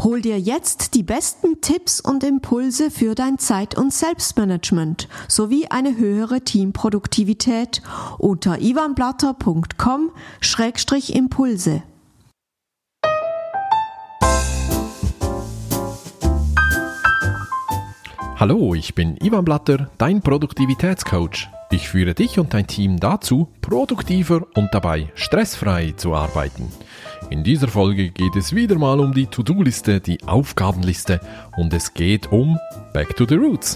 Hol dir jetzt die besten Tipps und Impulse für dein Zeit- und Selbstmanagement sowie eine höhere Teamproduktivität unter ivanblatter.com/Impulse. Hallo, ich bin Ivan Blatter, dein Produktivitätscoach. Ich führe dich und dein Team dazu, produktiver und dabei stressfrei zu arbeiten. In dieser Folge geht es wieder mal um die To-Do-Liste, die Aufgabenliste und es geht um Back to the Roots.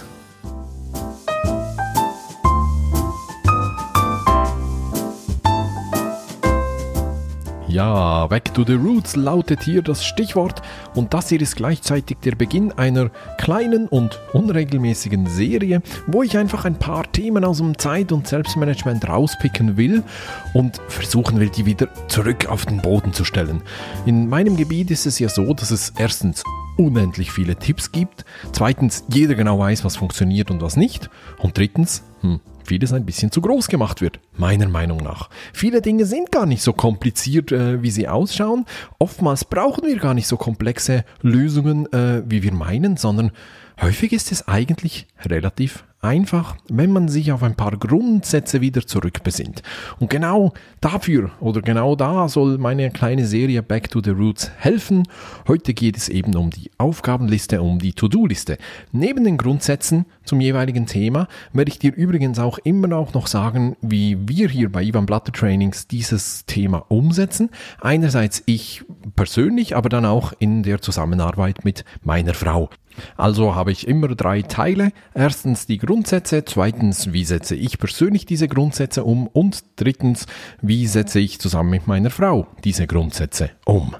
Ja, Back to the Roots lautet hier das Stichwort und das hier ist gleichzeitig der Beginn einer kleinen und unregelmäßigen Serie, wo ich einfach ein paar Themen aus dem Zeit- und Selbstmanagement rauspicken will und versuchen will, die wieder zurück auf den Boden zu stellen. In meinem Gebiet ist es ja so, dass es erstens unendlich viele Tipps gibt, zweitens jeder genau weiß, was funktioniert und was nicht und drittens, vieles ein bisschen zu groß gemacht wird, meiner Meinung nach. Viele Dinge sind gar nicht so kompliziert, wie sie ausschauen. Oftmals brauchen wir gar nicht so komplexe Lösungen, wie wir meinen, sondern häufig ist es eigentlich relativ einfach, wenn man sich auf ein paar Grundsätze wieder zurückbesinnt. Und genau dafür oder genau da soll meine kleine Serie Back to the Roots helfen. Heute geht es eben um die Aufgabenliste, um die To-Do-Liste. Neben den Grundsätzen zum jeweiligen Thema werde ich dir übrigens auch immer auch noch sagen, wie wir hier bei Ivan Blatter Trainings dieses Thema umsetzen. Einerseits ich persönlich, aber dann auch in der Zusammenarbeit mit meiner Frau. Also habe ich immer 3 Teile. Erstens die Grundsätze, zweitens, wie setze ich persönlich diese Grundsätze um und drittens, wie setze ich zusammen mit meiner Frau diese Grundsätze um.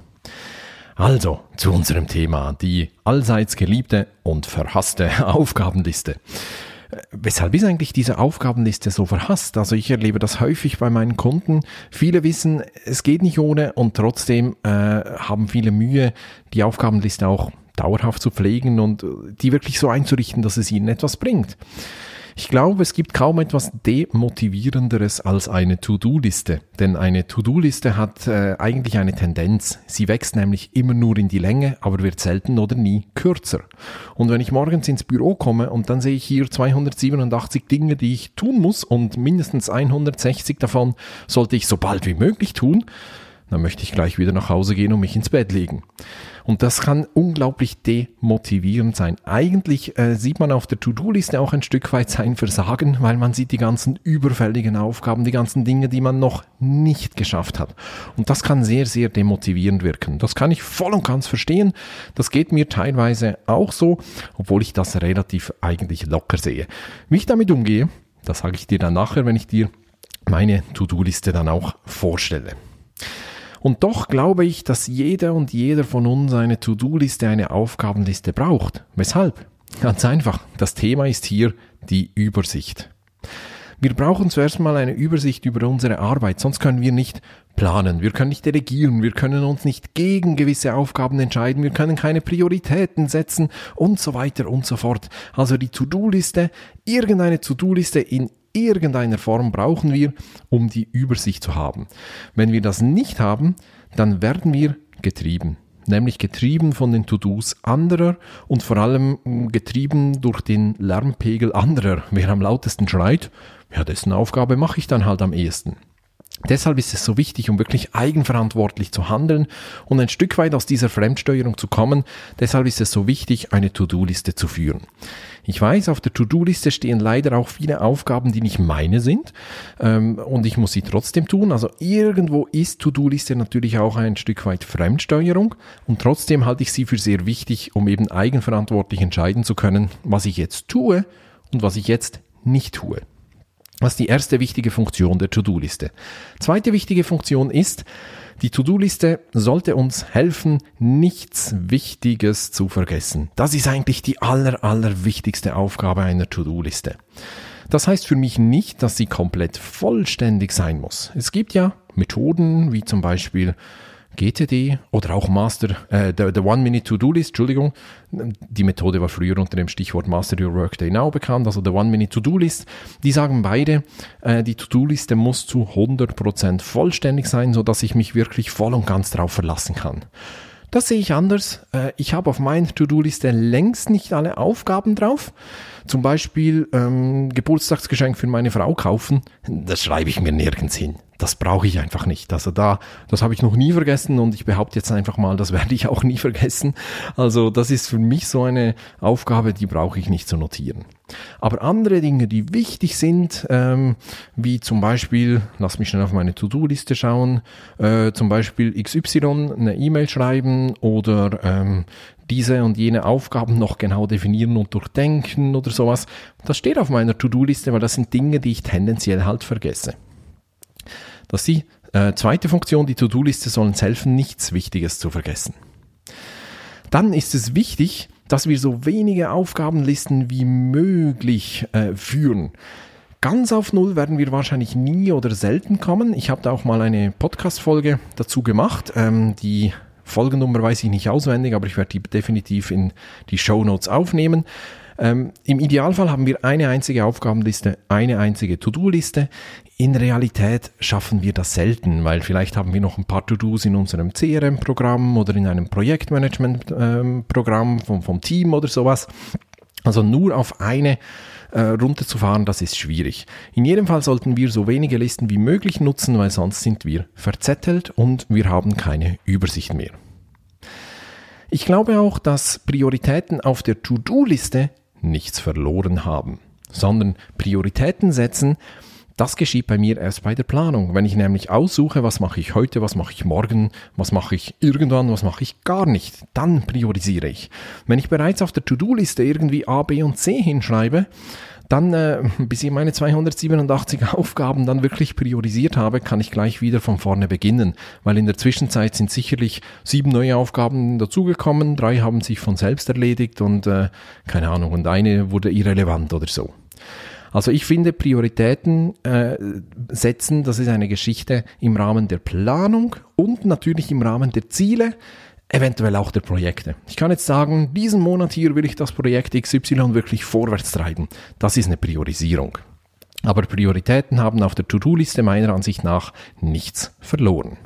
Also zu unserem Thema, die allseits geliebte und verhasste Aufgabenliste. Weshalb ist eigentlich diese Aufgabenliste so verhasst? Also ich erlebe das häufig bei meinen Kunden. Viele wissen, es geht nicht ohne und trotzdem haben viele Mühe, die Aufgabenliste auch dauerhaft zu pflegen und die wirklich so einzurichten, dass es ihnen etwas bringt. Ich glaube, es gibt kaum etwas Demotivierenderes als eine To-Do-Liste, denn eine To-Do-Liste hat eigentlich eine Tendenz. Sie wächst nämlich immer nur in die Länge, aber wird selten oder nie kürzer. Und wenn ich morgens ins Büro komme und dann sehe ich hier 287 Dinge, die ich tun muss und mindestens 160 davon sollte ich so bald wie möglich tun, dann möchte ich gleich wieder nach Hause gehen und mich ins Bett legen. Und das kann unglaublich demotivierend sein. Eigentlich sieht man auf der To-Do-Liste auch ein Stück weit sein Versagen, weil man sieht die ganzen überfälligen Aufgaben, die ganzen Dinge, die man noch nicht geschafft hat. Und das kann sehr, sehr demotivierend wirken. Das kann ich voll und ganz verstehen. Das geht mir teilweise auch so, obwohl ich das relativ eigentlich locker sehe. Wie ich damit umgehe, das sage ich dir dann nachher, wenn ich dir meine To-Do-Liste dann auch vorstelle. Und doch glaube ich, dass jeder und jeder von uns eine To-Do-Liste, eine Aufgabenliste braucht. Weshalb? Ganz einfach. Das Thema ist hier die Übersicht. Wir brauchen zuerst mal eine Übersicht über unsere Arbeit, sonst können wir nicht planen, wir können nicht delegieren, wir können uns nicht gegen gewisse Aufgaben entscheiden, wir können keine Prioritäten setzen und so weiter und so fort. Also die To-Do-Liste, irgendeine To-Do-Liste in irgendeiner Form brauchen wir, um die Übersicht zu haben. Wenn wir das nicht haben, dann werden wir getrieben. Nämlich getrieben von den To-Dos anderer und vor allem getrieben durch den Lärmpegel anderer. Wer am lautesten schreit, ja, dessen Aufgabe mache ich dann halt am ehesten. Deshalb ist es so wichtig, um wirklich eigenverantwortlich zu handeln und ein Stück weit aus dieser Fremdsteuerung zu kommen. Deshalb ist es so wichtig, eine To-Do-Liste zu führen. Ich weiß, auf der To-Do-Liste stehen leider auch viele Aufgaben, die nicht meine sind und ich muss sie trotzdem tun. Also irgendwo ist To-Do-Liste natürlich auch ein Stück weit Fremdsteuerung und trotzdem halte ich sie für sehr wichtig, um eben eigenverantwortlich entscheiden zu können, was ich jetzt tue und was ich jetzt nicht tue. Das ist die erste wichtige Funktion der To-Do-Liste. Zweite wichtige Funktion ist, die To-Do-Liste sollte uns helfen, nichts Wichtiges zu vergessen. Das ist eigentlich die allerwichtigste Aufgabe einer To-Do-Liste. Das heißt für mich nicht, dass sie komplett vollständig sein muss. Es gibt ja Methoden wie zum Beispiel GTD oder auch the One-Minute-To-Do-List, Entschuldigung, die Methode war früher unter dem Stichwort Master Your Workday Now bekannt, also the One-Minute-To-Do-List, die sagen beide, die To-Do-Liste muss zu 100% vollständig sein, sodass ich mich wirklich voll und ganz darauf verlassen kann. Das sehe ich anders. Ich habe auf meiner To-Do-Liste längst nicht alle Aufgaben drauf. Zum Beispiel Geburtstagsgeschenk für meine Frau kaufen. Das schreibe ich mir nirgends hin. Das brauche ich einfach nicht. Also das habe ich noch nie vergessen und ich behaupte jetzt einfach mal, das werde ich auch nie vergessen. Also das ist für mich so eine Aufgabe, die brauche ich nicht zu notieren. Aber andere Dinge, die wichtig sind, wie zum Beispiel, lass mich schnell auf meine To-Do-Liste schauen, zum Beispiel XY eine E-Mail schreiben oder diese und jene Aufgaben noch genau definieren und durchdenken oder sowas. Das steht auf meiner To-Do-Liste, weil das sind Dinge, die ich tendenziell halt vergesse. Das ist die zweite Funktion, die To-Do-Liste soll uns helfen, nichts Wichtiges zu vergessen. Dann ist es wichtig, dass wir so wenige Aufgabenlisten wie möglich führen. Ganz auf Null werden wir wahrscheinlich nie oder selten kommen. Ich habe da auch mal eine Podcast-Folge dazu gemacht. Die Folgennummer weiß ich nicht auswendig, aber ich werde die definitiv in die Shownotes aufnehmen. Im Idealfall haben wir eine einzige Aufgabenliste, eine einzige To-Do-Liste. In Realität schaffen wir das selten, weil vielleicht haben wir noch ein paar To-Dos in unserem CRM-Programm oder in einem Projektmanagement-Programm vom Team oder sowas. Also nur auf eine runterzufahren, das ist schwierig. In jedem Fall sollten wir so wenige Listen wie möglich nutzen, weil sonst sind wir verzettelt und wir haben keine Übersicht mehr. Ich glaube auch, dass Prioritäten auf der To-Do-Liste nichts verloren haben, sondern Prioritäten setzen, das geschieht bei mir erst bei der Planung. Wenn ich nämlich aussuche, was mache ich heute, was mache ich morgen, was mache ich irgendwann, was mache ich gar nicht, dann priorisiere ich. Wenn ich bereits auf der To-Do-Liste irgendwie A, B und C hinschreibe, dann, bis ich meine 287 Aufgaben dann wirklich priorisiert habe, kann ich gleich wieder von vorne beginnen, weil in der Zwischenzeit sind sicherlich 7 neue Aufgaben dazugekommen, 3 haben sich von selbst erledigt und keine Ahnung, und eine wurde irrelevant oder so. Also ich finde, Prioritäten setzen, das ist eine Geschichte im Rahmen der Planung und natürlich im Rahmen der Ziele, eventuell auch der Projekte. Ich kann jetzt sagen, diesen Monat hier will ich das Projekt XY wirklich vorwärts treiben. Das ist eine Priorisierung. Aber Prioritäten haben auf der To-Do-Liste meiner Ansicht nach nichts verloren.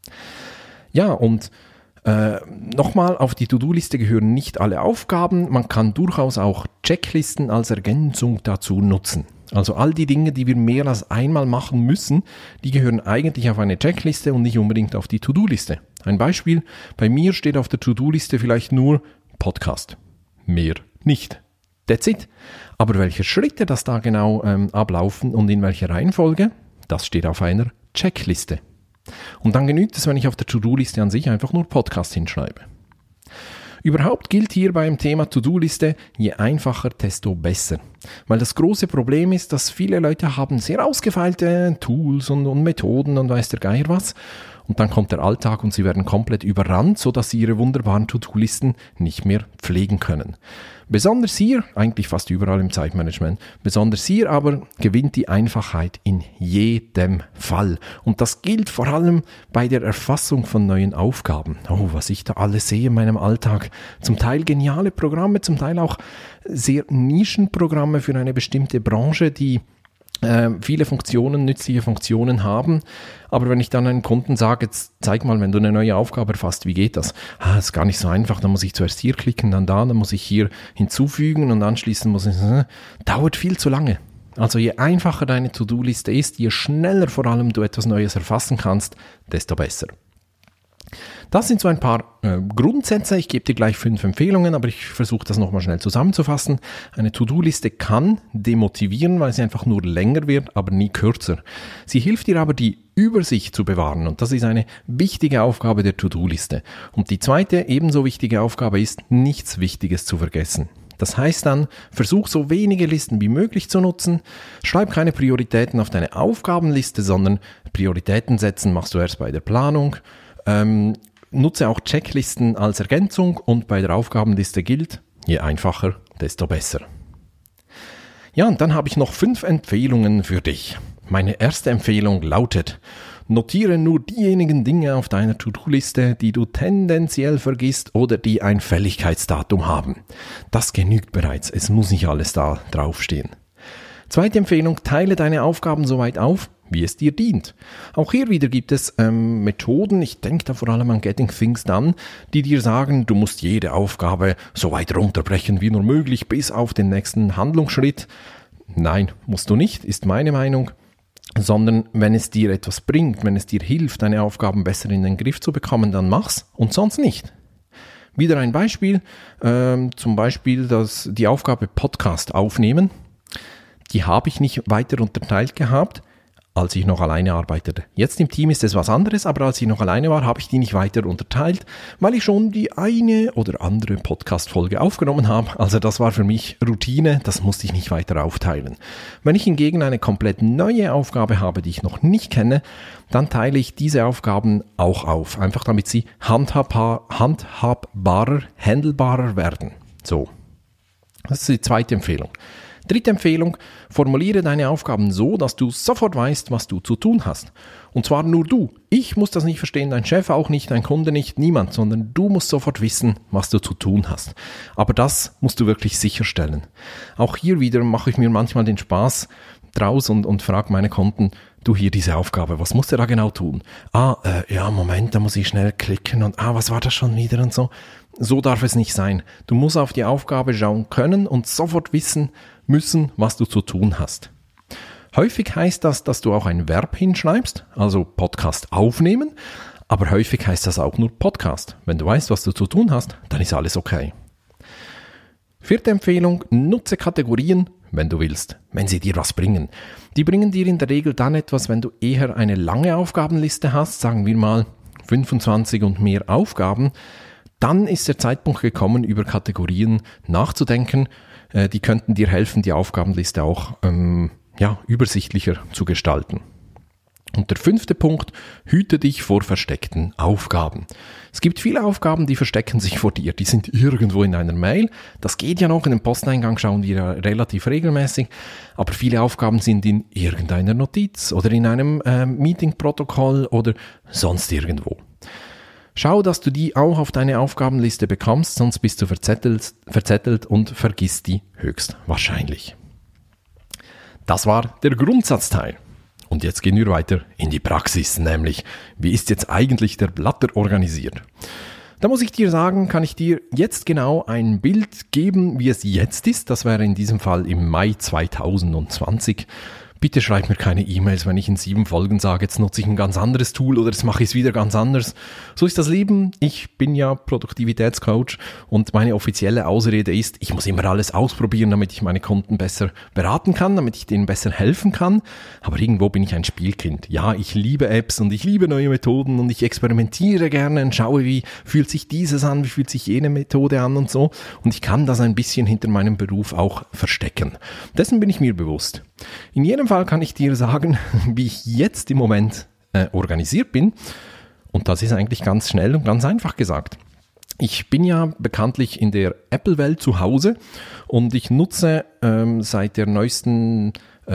Ja, und nochmal, auf die To-Do-Liste gehören nicht alle Aufgaben. Man kann durchaus auch Checklisten als Ergänzung dazu nutzen. Also all die Dinge, die wir mehr als einmal machen müssen, die gehören eigentlich auf eine Checkliste und nicht unbedingt auf die To-Do-Liste. Ein Beispiel, bei mir steht auf der To-Do-Liste vielleicht nur Podcast. Mehr nicht. That's it. Aber welche Schritte das da genau ablaufen und in welcher Reihenfolge, das steht auf einer Checkliste. Und dann genügt es, wenn ich auf der To-Do-Liste an sich einfach nur Podcast hinschreibe. Überhaupt gilt hier beim Thema To-Do-Liste, je einfacher, desto besser. Weil das große Problem ist, dass viele Leute haben sehr ausgefeilte Tools und Methoden und weiß der Geier was. Und dann kommt der Alltag und sie werden komplett überrannt, sodass sie ihre wunderbaren To-Do-Listen nicht mehr pflegen können. Besonders hier, eigentlich fast überall im Zeitmanagement, besonders hier aber gewinnt die Einfachheit in jedem Fall. Und das gilt vor allem bei der Erfassung von neuen Aufgaben. Oh, was ich da alles sehe in meinem Alltag. Zum Teil geniale Programme, zum Teil auch sehr Nischenprogramme für eine bestimmte Branche, die viele Funktionen, nützliche Funktionen haben. Aber wenn ich dann einem Kunden sage, jetzt zeig mal, wenn du eine neue Aufgabe erfasst, wie geht das? Das ist gar nicht so einfach, dann muss ich zuerst hier klicken, dann da, dann muss ich hier hinzufügen und anschließend muss ich, dauert viel zu lange. Also je einfacher deine To-Do-Liste ist, je schneller vor allem du etwas Neues erfassen kannst, desto besser. Das sind so ein paar Grundsätze. Ich gebe dir gleich 5 Empfehlungen, aber ich versuche das nochmal schnell zusammenzufassen. Eine To-Do-Liste kann demotivieren, weil sie einfach nur länger wird, aber nie kürzer. Sie hilft dir aber, die Übersicht zu bewahren und das ist eine wichtige Aufgabe der To-Do-Liste. Und die zweite ebenso wichtige Aufgabe ist, nichts Wichtiges zu vergessen. Das heißt dann, versuch so wenige Listen wie möglich zu nutzen, schreib keine Prioritäten auf deine Aufgabenliste, sondern Prioritäten setzen machst du erst bei der Planung. Nutze auch Checklisten als Ergänzung und bei der Aufgabenliste gilt, je einfacher, desto besser. Ja, und dann habe ich noch 5 Empfehlungen für dich. Meine erste Empfehlung lautet, notiere nur diejenigen Dinge auf deiner To-Do-Liste, die du tendenziell vergisst oder die ein Fälligkeitsdatum haben. Das genügt bereits, es muss nicht alles da draufstehen. Zweite Empfehlung, teile deine Aufgaben so weit auf, wie es dir dient. Auch hier wieder gibt es Methoden, ich denke da vor allem an Getting Things Done, die dir sagen, du musst jede Aufgabe so weit runterbrechen wie nur möglich bis auf den nächsten Handlungsschritt. Nein, musst du nicht, ist meine Meinung, sondern wenn es dir etwas bringt, wenn es dir hilft, deine Aufgaben besser in den Griff zu bekommen, dann mach's und sonst nicht. Wieder ein Beispiel, zum Beispiel die Aufgabe Podcast aufnehmen, die habe ich nicht weiter unterteilt gehabt, als ich noch alleine arbeitete. Jetzt im Team ist es was anderes, aber als ich noch alleine war, habe ich die nicht weiter unterteilt, weil ich schon die eine oder andere Podcast-Folge aufgenommen habe. Also das war für mich Routine, das musste ich nicht weiter aufteilen. Wenn ich hingegen eine komplett neue Aufgabe habe, die ich noch nicht kenne, dann teile ich diese Aufgaben auch auf, einfach damit sie handhabbarer, handelbarer werden. So, das ist die zweite Empfehlung. Dritte Empfehlung, formuliere deine Aufgaben so, dass du sofort weißt, was du zu tun hast. Und zwar nur du. Ich muss das nicht verstehen, dein Chef auch nicht, dein Kunde nicht, niemand, sondern du musst sofort wissen, was du zu tun hast. Aber das musst du wirklich sicherstellen. Auch hier wieder mache ich mir manchmal den Spaß draus und frage meine Kunden, du hier diese Aufgabe, was musst du da genau tun? Moment, da muss ich schnell klicken und was war das schon wieder und so. So darf es nicht sein. Du musst auf die Aufgabe schauen können und sofort wissen müssen, was du zu tun hast. Häufig heißt das, dass du auch ein Verb hinschreibst, also Podcast aufnehmen, aber häufig heißt das auch nur Podcast. Wenn du weißt, was du zu tun hast, dann ist alles okay. Vierte Empfehlung, nutze Kategorien, wenn du willst, wenn sie dir was bringen. Die bringen dir in der Regel dann etwas, wenn du eher eine lange Aufgabenliste hast, sagen wir mal 25 und mehr Aufgaben, dann ist der Zeitpunkt gekommen, über Kategorien nachzudenken. Die könnten dir helfen, die Aufgabenliste auch übersichtlicher zu gestalten. Und der fünfte Punkt, hüte dich vor versteckten Aufgaben. Es gibt viele Aufgaben, die verstecken sich vor dir. Die sind irgendwo in einer Mail. Das geht ja noch, in den Posteingang schauen wir relativ regelmäßig. Aber viele Aufgaben sind in irgendeiner Notiz oder in einem Meetingprotokoll oder sonst irgendwo. Schau, dass du die auch auf deine Aufgabenliste bekommst, sonst bist du verzettelt und vergisst die höchstwahrscheinlich. Das war der Grundsatzteil. Und jetzt gehen wir weiter in die Praxis, nämlich, wie ist jetzt eigentlich der Blatter organisiert? Da muss ich dir sagen, kann ich dir jetzt genau ein Bild geben, wie es jetzt ist. Das wäre in diesem Fall im Mai 2020. Bitte schreib mir keine E-Mails, wenn ich in 7 Folgen sage, jetzt nutze ich ein ganz anderes Tool oder jetzt mache ich es wieder ganz anders. So ist das Leben. Ich bin ja Produktivitätscoach und meine offizielle Ausrede ist, ich muss immer alles ausprobieren, damit ich meine Kunden besser beraten kann, damit ich denen besser helfen kann. Aber irgendwo bin ich ein Spielkind. Ja, ich liebe Apps und ich liebe neue Methoden und ich experimentiere gerne und schaue, wie fühlt sich dieses an, wie fühlt sich jene Methode an und so. Und ich kann das ein bisschen hinter meinem Beruf auch verstecken. Dessen bin ich mir bewusst. In jedem Fall kann ich dir sagen, wie ich jetzt im Moment organisiert bin. Und das ist eigentlich ganz schnell und ganz einfach gesagt. Ich bin ja bekanntlich in der Apple-Welt zu Hause und ich nutze seit der neuesten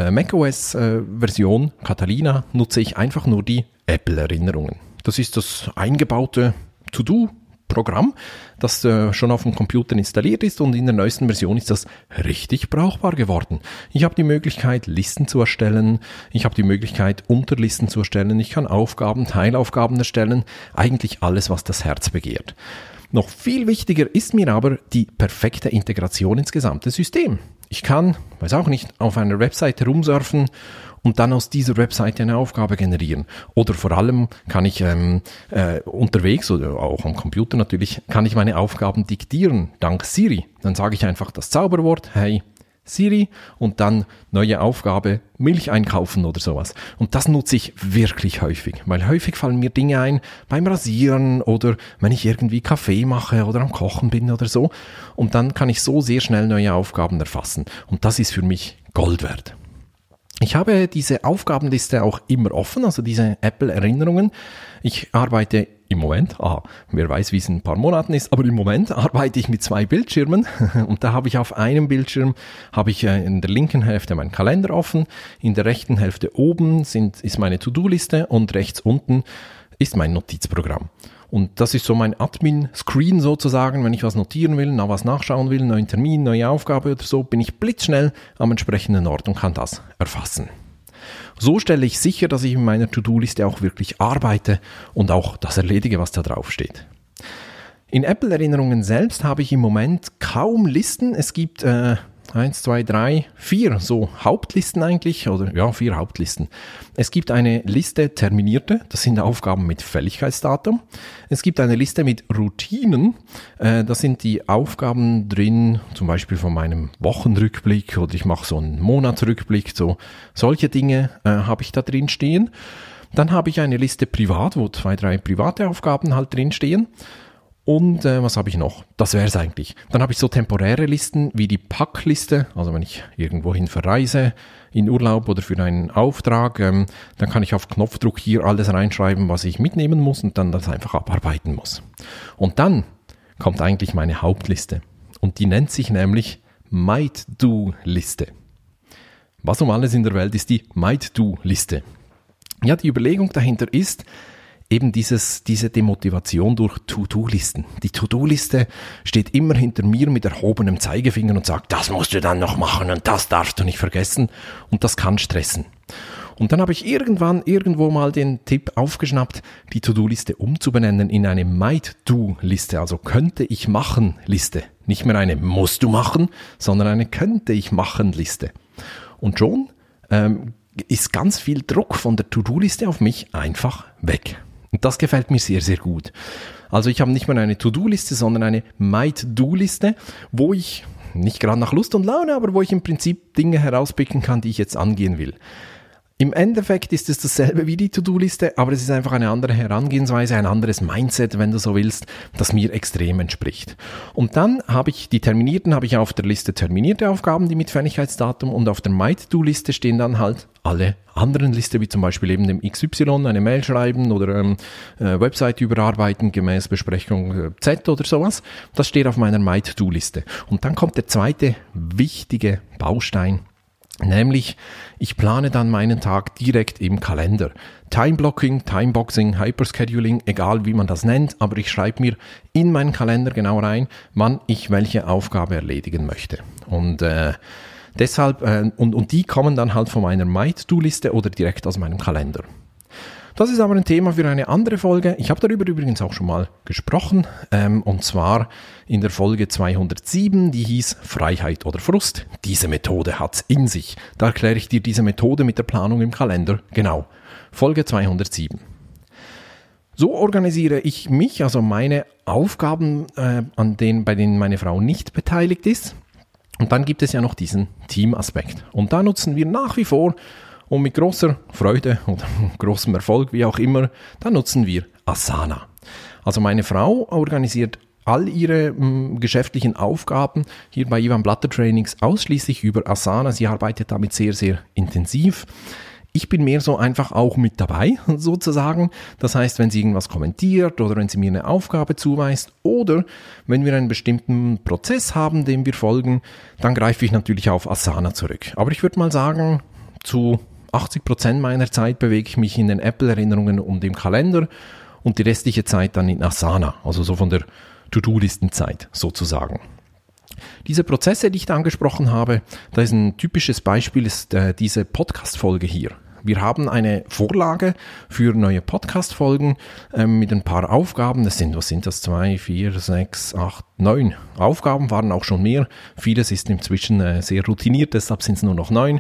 macOS-Version, Catalina, nutze ich einfach nur die Apple-Erinnerungen. Das ist das eingebaute To-Do-Programm, das schon auf dem Computer installiert ist und in der neuesten Version ist das richtig brauchbar geworden. Ich habe die Möglichkeit, Listen zu erstellen, ich habe die Möglichkeit, Unterlisten zu erstellen, ich kann Aufgaben, Teilaufgaben erstellen, eigentlich alles, was das Herz begehrt. Noch viel wichtiger ist mir aber die perfekte Integration ins gesamte System. Ich kann, weiß auch nicht, auf einer Webseite rumsurfen und dann aus dieser Webseite eine Aufgabe generieren. Oder vor allem kann ich unterwegs oder auch am Computer natürlich, kann ich meine Aufgaben diktieren, dank Siri. Dann sage ich einfach das Zauberwort, hey Siri, und dann neue Aufgabe, Milch einkaufen oder sowas. Und das nutze ich wirklich häufig, weil häufig fallen mir Dinge ein beim Rasieren oder wenn ich irgendwie Kaffee mache oder am Kochen bin oder so. Und dann kann ich so sehr schnell neue Aufgaben erfassen. Und das ist für mich Gold wert. Ich habe diese Aufgabenliste auch immer offen, also diese Apple-Erinnerungen. Ich arbeite im Moment, wer weiß, wie es in ein paar Monaten ist, aber im Moment arbeite ich mit 2 Bildschirmen und da habe ich auf einem Bildschirm, habe ich in der linken Hälfte meinen Kalender offen, in der rechten Hälfte oben ist meine To-Do-Liste und rechts unten ist mein Notizprogramm. Und das ist so mein Admin-Screen sozusagen, wenn ich was notieren will, was nachschauen will, neuen Termin, neue Aufgabe oder so, bin ich blitzschnell am entsprechenden Ort und kann das erfassen. So stelle ich sicher, dass ich in meiner To-Do-Liste auch wirklich arbeite und auch das erledige, was da drauf steht. In Apple-Erinnerungen selbst habe ich im Moment kaum Listen. Es gibt 1, 2, 3, 4 so Hauptlisten eigentlich, oder ja, 4 Hauptlisten. Es gibt eine Liste terminierte, das sind Aufgaben mit Fälligkeitsdatum. Es gibt eine Liste mit Routinen, da sind die Aufgaben drin, zum Beispiel von meinem Wochenrückblick oder ich mache so einen Monatsrückblick, so solche Dinge habe ich da drin stehen. Dann habe ich eine Liste privat, wo 2, 3 private Aufgaben halt drin stehen. Und was habe ich noch? Das wäre es eigentlich. Dann habe ich so temporäre Listen wie die Packliste, also wenn ich irgendwohin verreise, in Urlaub oder für einen Auftrag, dann kann ich auf Knopfdruck hier alles reinschreiben, was ich mitnehmen muss und dann das einfach abarbeiten muss. Und dann kommt eigentlich meine Hauptliste und die nennt sich nämlich Might-Do-Liste. Was um alles in der Welt ist die Might-Do-Liste? Ja, die Überlegung dahinter ist, eben diese Demotivation durch To-Do-Listen. Die To-Do-Liste steht immer hinter mir mit erhobenem Zeigefinger und sagt, das musst du dann noch machen und das darfst du nicht vergessen und das kann stressen. Und dann habe ich irgendwo mal den Tipp aufgeschnappt, die To-Do-Liste umzubenennen in eine Might-Do-Liste, also könnte ich machen Liste. Nicht mehr eine musst du machen, sondern eine könnte ich machen Liste. Und schon ist ganz viel Druck von der To-Do-Liste auf mich einfach weg. Und das gefällt mir sehr, sehr gut. Also ich habe nicht mehr eine To-Do-Liste, sondern eine Might-Do-Liste, wo ich, nicht gerade nach Lust und Laune, aber wo ich im Prinzip Dinge herauspicken kann, die ich jetzt angehen will. Im Endeffekt ist es dasselbe wie die To-Do-Liste, aber es ist einfach eine andere Herangehensweise, ein anderes Mindset, wenn du so willst, das mir extrem entspricht. Und dann habe ich die terminierten, habe ich auf der Liste terminierte Aufgaben, die mit Fälligkeitsdatum, und auf der Might-Do-Liste stehen dann halt alle anderen Liste, wie zum Beispiel eben dem XY, eine Mail schreiben oder Website überarbeiten gemäß Besprechung Z oder sowas. Das steht auf meiner Might-Do-Liste. Und dann kommt der zweite wichtige Baustein, nämlich ich plane dann meinen Tag direkt im Kalender. Timeblocking, Timeboxing, Hyperscheduling, egal wie man das nennt, aber ich schreibe mir in meinen Kalender genau rein, wann ich welche Aufgabe erledigen möchte. Und deshalb, und die kommen dann halt von meiner Might-Do-Liste oder direkt aus meinem Kalender. Das ist aber ein Thema für eine andere Folge. Ich habe darüber übrigens auch schon mal gesprochen, und zwar in der Folge 207, die hieß Freiheit oder Frust. Diese Methode hat's in sich. Da erkläre ich dir diese Methode mit der Planung im Kalender. Genau, Folge 207. So organisiere ich mich, also meine Aufgaben, bei denen meine Frau nicht beteiligt ist. Und dann gibt es ja noch diesen Teamaspekt. Und da nutzen wir nach wie vor, und mit großer Freude oder großem Erfolg, wie auch immer, da nutzen wir Asana. Also meine Frau organisiert all ihre geschäftlichen Aufgaben hier bei Ivan Blatter Trainings ausschließlich über Asana. Sie arbeitet damit sehr, sehr intensiv. Ich bin mehr so einfach auch mit dabei, sozusagen. Das heißt, wenn sie irgendwas kommentiert oder wenn sie mir eine Aufgabe zuweist oder wenn wir einen bestimmten Prozess haben, dem wir folgen, dann greife ich natürlich auf Asana zurück. Aber ich würde mal sagen, zu 80% meiner Zeit bewege ich mich in den Apple-Erinnerungen und im Kalender und die restliche Zeit dann in Asana, also so von der To-Do-Listenzeit sozusagen. Diese Prozesse, die ich da angesprochen habe, da ist ein typisches Beispiel, ist diese Podcast-Folge hier. Wir haben eine Vorlage für neue Podcast-Folgen mit ein paar Aufgaben. Was sind das? 2, 4, 6, 8, 9 Aufgaben, waren auch schon mehr. Vieles ist inzwischen sehr routiniert, deshalb sind es nur noch 9,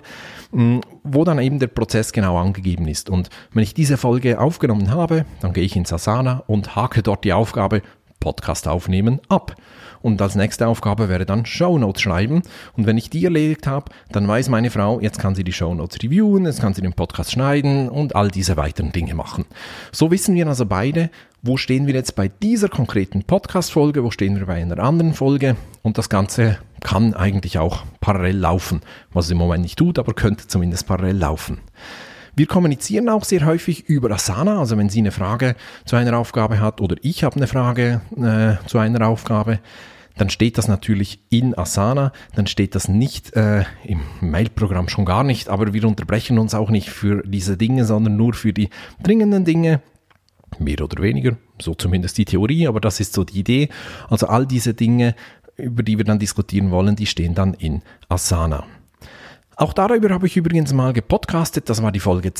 wo dann eben der Prozess genau angegeben ist. Und wenn ich diese Folge aufgenommen habe, dann gehe ich ins Asana und hake dort die Aufgabe Podcast aufnehmen ab. Und als nächste Aufgabe wäre dann Shownotes schreiben. Und wenn ich die erledigt habe, dann weiß meine Frau, jetzt kann sie die Shownotes reviewen, jetzt kann sie den Podcast schneiden und all diese weiteren Dinge machen. So wissen wir also beide, wo stehen wir jetzt bei dieser konkreten Podcast-Folge, wo stehen wir bei einer anderen Folge. Und das Ganze kann eigentlich auch parallel laufen, was es im Moment nicht tut, aber könnte zumindest parallel laufen. Wir kommunizieren auch sehr häufig über Asana, also wenn sie eine Frage zu einer Aufgabe hat oder ich habe eine Frage zu einer Aufgabe, dann steht das natürlich in Asana, dann steht das nicht im Mailprogramm, schon gar nicht, aber wir unterbrechen uns auch nicht für diese Dinge, sondern nur für die dringenden Dinge, mehr oder weniger, so zumindest die Theorie, aber das ist so die Idee. Also all diese Dinge, über die wir dann diskutieren wollen, die stehen dann in Asana. Auch darüber habe ich übrigens mal gepodcastet, das war die Folge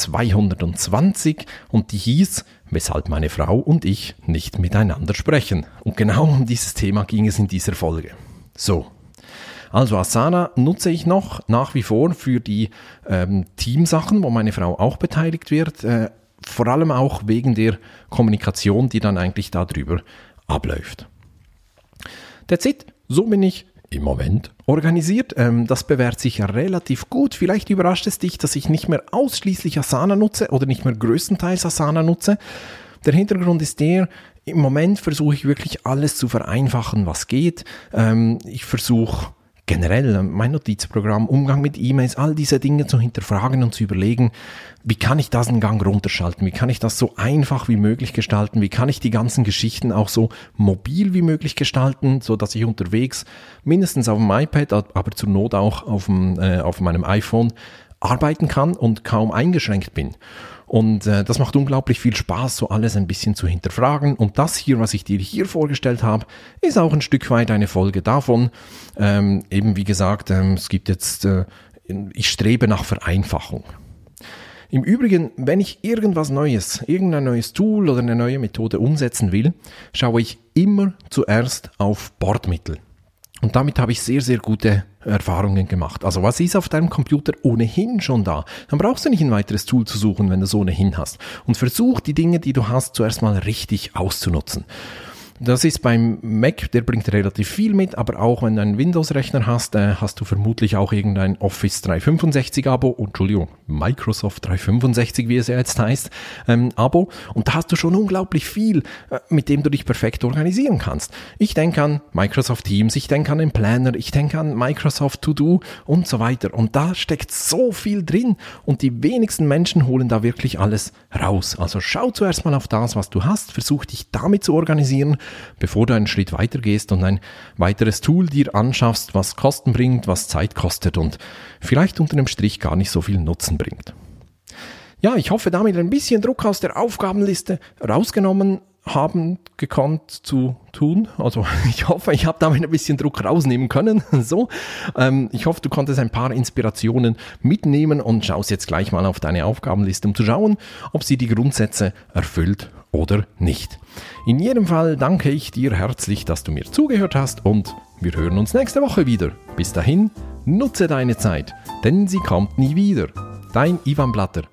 220 und die hieß, weshalb meine Frau und ich nicht miteinander sprechen. Und genau um dieses Thema ging es in dieser Folge. So, also Asana nutze ich noch nach wie vor für die Teamsachen, wo meine Frau auch beteiligt wird, vor allem auch wegen der Kommunikation, die dann eigentlich darüber abläuft. That's it, so bin ich im Moment organisiert. Das bewährt sich relativ gut. Vielleicht überrascht es dich, dass ich nicht mehr ausschließlich Asana nutze oder nicht mehr größtenteils Asana nutze. Der Hintergrund ist der, im Moment versuche ich wirklich alles zu vereinfachen, was geht. Ich versuche generell mein Notizprogramm, Umgang mit E-Mails, all diese Dinge zu hinterfragen und zu überlegen, wie kann ich das einen Gang runterschalten, wie kann ich das so einfach wie möglich gestalten, wie kann ich die ganzen Geschichten auch so mobil wie möglich gestalten, so dass ich unterwegs mindestens auf dem iPad, aber zur Not auch auf meinem iPhone arbeiten kann und kaum eingeschränkt bin. Und das macht unglaublich viel Spaß, so alles ein bisschen zu hinterfragen. Und das hier, was ich dir hier vorgestellt habe, ist auch ein Stück weit eine Folge davon. Eben wie gesagt, es gibt jetzt, ich strebe nach Vereinfachung. Im Übrigen, wenn ich irgendein neues Tool oder eine neue Methode umsetzen will, schaue ich immer zuerst auf Bordmittel. Und damit habe ich sehr, sehr gute Erfahrungen gemacht. Also was ist auf deinem Computer ohnehin schon da? Dann brauchst du nicht ein weiteres Tool zu suchen, wenn du es ohnehin hast. Und versuch die Dinge, die du hast, zuerst mal richtig auszunutzen. Das ist beim Mac, der bringt relativ viel mit, aber auch wenn du einen Windows-Rechner hast, hast du vermutlich auch irgendein Office 365 Abo, Microsoft 365, wie es ja jetzt heißt, Abo. Und da hast du schon unglaublich viel, mit dem du dich perfekt organisieren kannst. Ich denke an Microsoft Teams, ich denke an den Planner, ich denke an Microsoft To Do und so weiter. Und da steckt so viel drin und die wenigsten Menschen holen da wirklich alles raus. Also schau zuerst mal auf das, was du hast, versuch dich damit zu organisieren, bevor du einen Schritt weiter gehst und ein weiteres Tool dir anschaffst, was Kosten bringt, was Zeit kostet und vielleicht unter dem Strich gar nicht so viel Nutzen bringt. Ja, ich hoffe damit ein bisschen Druck aus der Aufgabenliste rausgenommen haben gekonnt zu tun. Also ich hoffe, ich habe damit ein bisschen Druck rausnehmen können. So, ich hoffe, du konntest ein paar Inspirationen mitnehmen und schaust jetzt gleich mal auf deine Aufgabenliste, um zu schauen, ob sie die Grundsätze erfüllt oder nicht. In jedem Fall danke ich dir herzlich, dass du mir zugehört hast und wir hören uns nächste Woche wieder. Bis dahin, nutze deine Zeit, denn sie kommt nie wieder. Dein Ivan Blatter.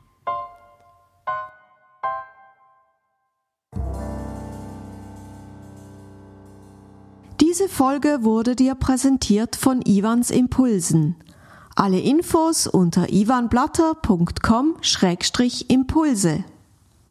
Diese Folge wurde dir präsentiert von Ivans Impulsen. Alle Infos unter ivanblatter.com/Impulse.